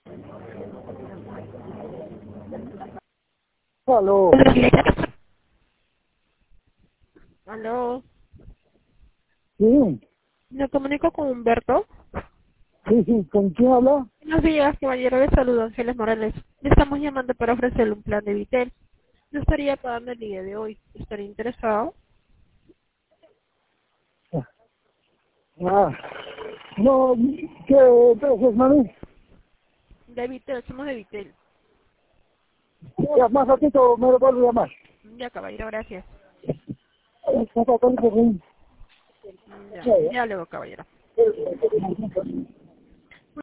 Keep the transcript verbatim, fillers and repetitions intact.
Aló. Aló, Sí, me comunico con Humberto. sí, sí. ¿Con quién habla? Buenos días, caballero, de salud, Ángeles Morales. Le estamos llamando para ofrecerle un plan de Vitel. Yo estaría pagando el día de hoy. ¿Estaría interesado? Ah, no, ¿qué precios, mami? De Vitel, somos de Vitel. Ya, más ratito me lo vuelvo a llamar. Ya, caballero, gracias. Está todo bien. Ya, ya luego, caballero. Sí.